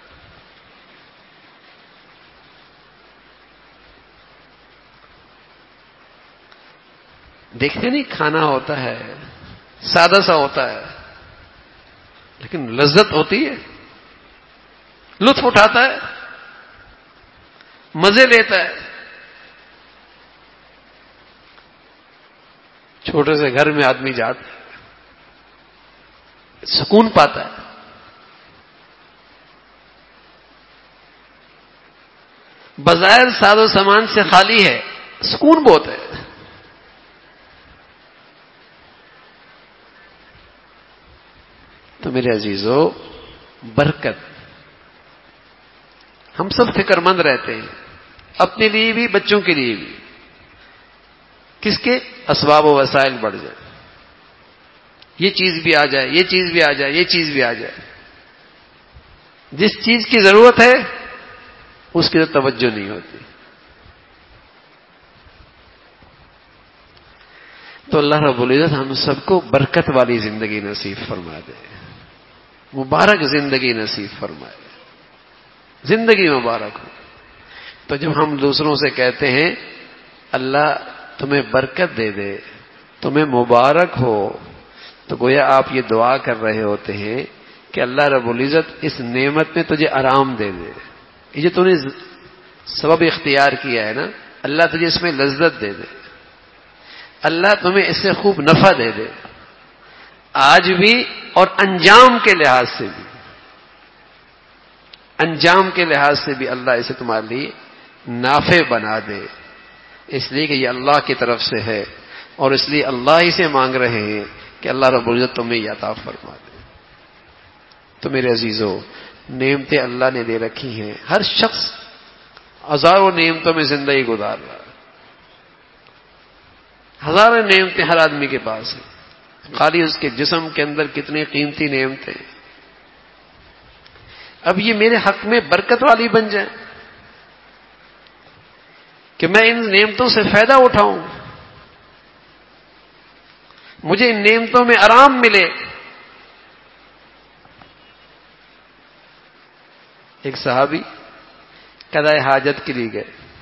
دیکھتے نہیں کھانا ہوتا ہے سادہ سا ہوتا ہے لیکن لذت ہوتی ہے. لطف اٹھاتا ہے، مزے لیتا ہے. چھوٹے سے گھر میں آدمی جاتا ہے، سکون پاتا ہے. بظاہر ساز و سامان سے خالی ہے، سکون بہت ہے. تو میرے عزیزو، برکت، ہم سب فکر مند رہتے ہیں، اپنے لیے بھی بچوں کے لیے بھی. کس کے؟ اسباب و وسائل بڑھ جائے، یہ چیز بھی آ جائے، یہ چیز بھی آ جائے، یہ چیز بھی آ جائے. جس چیز کی ضرورت ہے اس کی تو توجہ نہیں ہوتی. تو اللہ رب العزت ہم سب کو برکت والی زندگی نصیب فرما دے، مبارک زندگی نصیب فرمائے، زندگی مبارک ہو. تو جب ہم دوسروں سے کہتے ہیں اللہ تمہیں برکت دے دے، تمہیں مبارک ہو، تو گویا آپ یہ دعا کر رہے ہوتے ہیں کہ اللہ رب العزت اس نعمت میں تجھے آرام دے دے. یہ جو تو نے سبب اختیار کیا ہے نا، اللہ تجھے اس میں لذت دے دے، اللہ تمہیں اس سے خوب نفع دے دے، آج بھی اور انجام کے لحاظ سے بھی، انجام کے لحاظ سے بھی اللہ اسے تمہارے لیے نافع بنا دے. اس لیے کہ یہ اللہ کی طرف سے ہے، اور اس لیے اللہ ہی سے مانگ رہے ہیں کہ اللہ رب العزت تمہیں یہ عطا فرما دے. تو میرے عزیزو، نعمتیں اللہ نے دے رکھی ہیں. ہر شخص ہزاروں نعمتوں میں زندگی گزار رہا ہے، ہزاروں نعمتیں ہر آدمی کے پاس ہیں. خالی اس کے جسم کے اندر کتنی قیمتی نعمتیں. اب یہ میرے حق میں برکت والی بن جائے کہ میں ان نعمتوں سے فائدہ اٹھاؤں، مجھے ان نعمتوں میں آرام ملے. ایک صحابی قضاء حاجت کے لیے گئے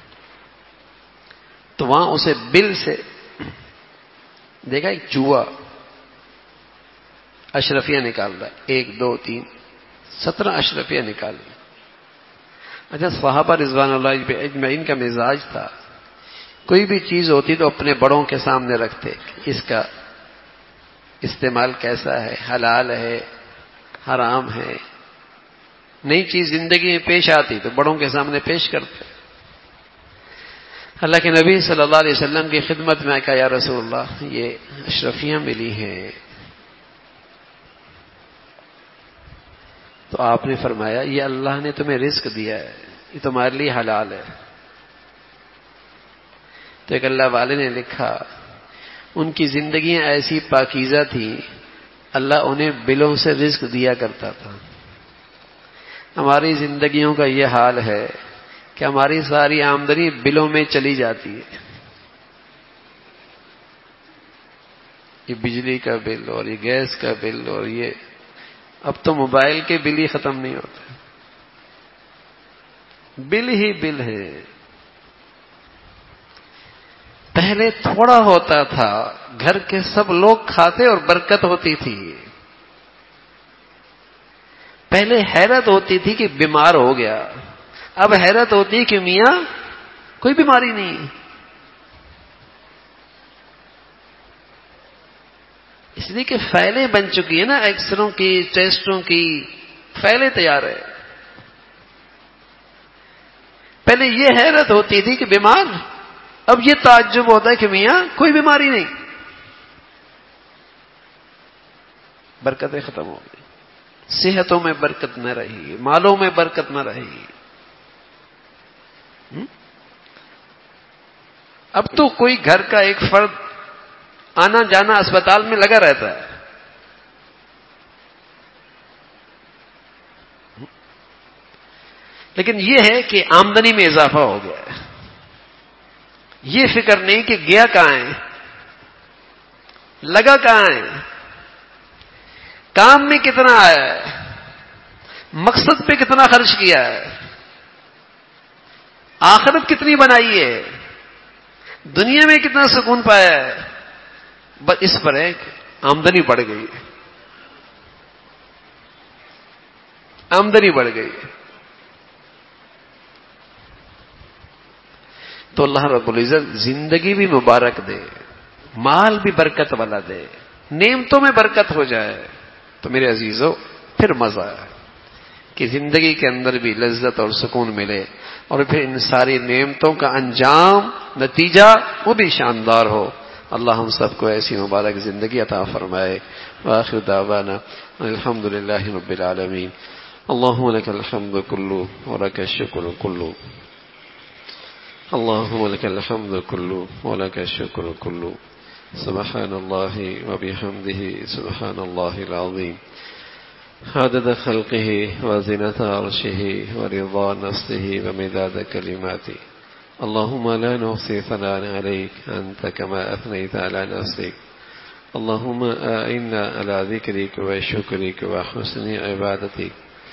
تو وہاں اسے بل سے دیکھا ایک چوہا اشرفیاں نکال رہا ہے، ایک دو تین سترہ اشرفیاں نکالی. اچھا، صحابہ رضوان اللہ اجمعین کا مزاج تھا، کوئی بھی چیز ہوتی تو اپنے بڑوں کے سامنے رکھتے، اس کا استعمال کیسا ہے، حلال ہے، حرام ہے. نئی چیز زندگی میں پیش آتی تو بڑوں کے سامنے پیش کرتے. اللہ کے نبی صلی اللہ علیہ وسلم کی خدمت میں کہا یا رسول اللہ یہ اشرفیاں ملی ہیں. تو آپ نے فرمایا یہ اللہ نے تمہیں رزق دیا ہے، یہ تمہارے لیے حلال ہے. تو ایک اللہ والے نے لکھا ان کی زندگیاں ایسی پاکیزہ تھیں، اللہ انہیں بلوں سے رزق دیا کرتا تھا. ہماری زندگیوں کا یہ حال ہے کہ ہماری ساری آمدنی بلوں میں چلی جاتی ہے. یہ بجلی کا بل اور یہ گیس کا بل اور یہ اب تو موبائل کے بل ہی ختم نہیں ہوتے، بل ہی بل ہے. پہلے تھوڑا ہوتا تھا، گھر کے سب لوگ کھاتے اور برکت ہوتی تھی. پہلے حیرت ہوتی تھی کہ بیمار ہو گیا، اب حیرت ہوتی ہے کہ میاں کوئی بیماری نہیں. اس لیے کہ فائلیں بن چکی ہیں نا، ایکسروں کی، ٹیسٹوں کی فائلیں تیار ہے. پہلے یہ حیرت ہوتی تھی کہ بیمار، اب یہ تعجب ہوتا ہے کہ میاں کوئی بیماری نہیں. برکتیں ختم ہو گئی، صحتوں میں برکت نہ رہی، مالوں میں برکت نہ رہی. اب تو کوئی گھر کا ایک فرد آنا جانا اسپتال میں لگا رہتا ہے. لیکن یہ ہے کہ آمدنی میں اضافہ ہو گیا ہے، یہ فکر نہیں کہ گیا کہاں ہے، لگا کہاں ہے، کام میں کتنا آیا ہے، مقصد پہ کتنا خرچ کیا ہے، آخرت کتنی بنائی ہے، دنیا میں کتنا سکون پایا ہے. بس اس پر ہے کہ آمدنی بڑھ گئی، آمدنی بڑھ گئی. تو اللہ رب العزت زندگی بھی مبارک دے، مال بھی برکت والا دے، نعمتوں میں برکت ہو جائے، تو میرے عزیزو پھر مزہ ہے کہ زندگی کے اندر بھی لذت اور سکون ملے، اور پھر ان ساری نعمتوں کا انجام نتیجہ وہ بھی شاندار ہو۔ اللہ ہم سب کو ایسی مبارک زندگی عطا فرمائے۔ وآخر دعوانا الحمد للہ رب العالمین۔ اللہم لک الحمد کلو ولک الشکر کلو، اللہم لک الحمد کلو ولک الشکر کلو، سبحان اللہ وبحمدہ سبحان اللہ العظیم، عدد خلقه وزنة عرشه ورضا نفسه ومداد كلماته، اللهم لا نحصي ثناء عليك أنت كما أثنيت على نفسك، اللهم أعنا على ذكرك وشكرك وحسن عبادتك،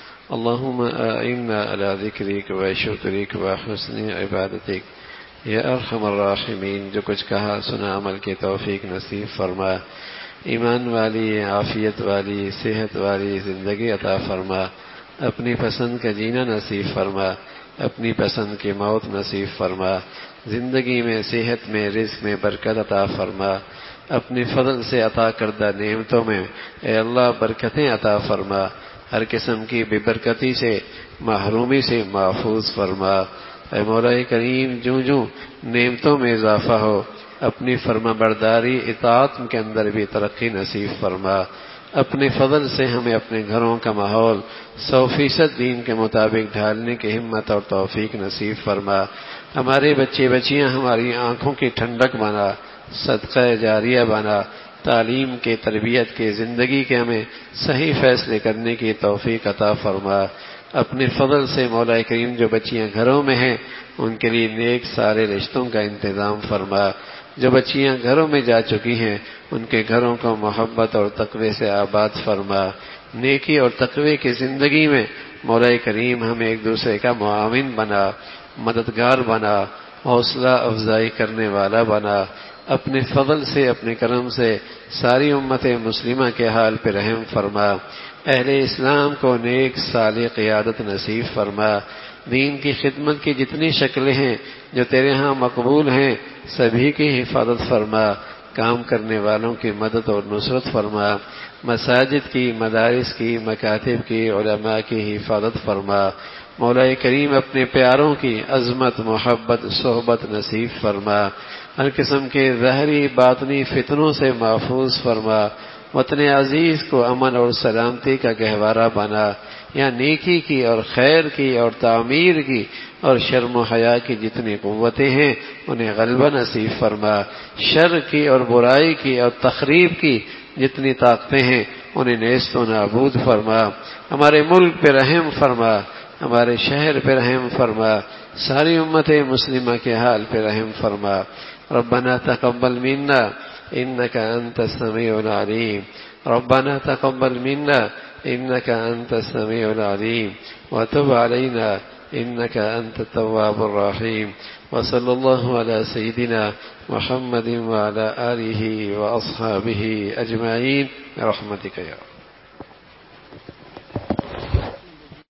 اللهم أعنا على ذكرك وشكرك وحسن عبادتك، یا ارحم الراحمین۔ جو کچھ کہا سنا عمل کی توفیق نصیب فرما، ایمان والی، عافیت والی، صحت والی زندگی عطا فرما، اپنی پسند کا جینا نصیب فرما، اپنی پسند کی موت نصیب فرما، زندگی میں، صحت میں، رزق میں برکت عطا فرما، اپنی فضل سے عطا کردہ نعمتوں میں اے اللہ برکتیں عطا فرما، ہر قسم کی بے برکتی سے، محرومی سے محفوظ فرما۔ اے مولا کریم، جوں جوں نعمتوں میں اضافہ ہو، اپنی فرما برداری اطاعت کے اندر بھی ترقی نصیب فرما، اپنے فضل سے ہمیں اپنے گھروں کا ماحول سو فیصد دین کے مطابق ڈھالنے کی ہمت اور توفیق نصیب فرما، ہمارے بچے بچیاں ہماری آنکھوں کی ٹھنڈک بنا، صدقہ جاریہ بنا، تعلیم کے، تربیت کے، زندگی کے ہمیں صحیح فیصلے کرنے کی توفیق عطا فرما، اپنے فضل سے مولا کریم جو بچیاں گھروں میں ہیں ان کے لیے نیک سارے رشتوں کا انتظام فرما، جو بچیاں گھروں میں جا چکی ہیں ان کے گھروں کو محبت اور تقوی سے آباد فرما، نیکی اور تقوی کی زندگی میں مولا کریم ہمیں ایک دوسرے کا معاون بنا، مددگار بنا، حوصلہ افزائی کرنے والا بنا، اپنے فضل سے، اپنے کرم سے ساری امت مسلمہ کے حال پہ رحم فرما، اہل اسلام کو نیک صالح قیادت نصیب فرما، دین کی خدمت کی جتنی شکلیں ہیں جو تیرے ہاں مقبول ہیں سبھی کی حفاظت فرما، کام کرنے والوں کی مدد اور نصرت فرما، مساجد کی، مدارس کی، مکاتب کی، علماء کی حفاظت فرما، مولا کریم اپنے پیاروں کی عظمت، محبت، صحبت نصیب فرما، ہر قسم کے ظاہری باطنی فتنوں سے محفوظ فرما، وطن عزیز کو امن اور سلامتی کا گہوارہ بنا، یا نیکی کی اور خیر کی اور تعمیر کی اور شرم و حیا کی جتنی قوتیں ہیں انہیں غلبہ نصیب فرما، شر کی اور برائی کی اور تخریب کی جتنی طاقتیں ہیں انہیں نیست و نابود فرما، ہمارے ملک پہ رحم فرما، ہمارے شہر پہ رحم فرما، ساری امت مسلمہ کے حال پہ رحم فرما۔ ربنا تقبل منا انك انت السميع العليم، ربنا تقبل منا انك انت السميع العليم وتب علينا انك انت التواب الرحيم، وصلى الله على سيدنا محمد وعلى آله واصحابه اجمعين برحمتك يا رب۔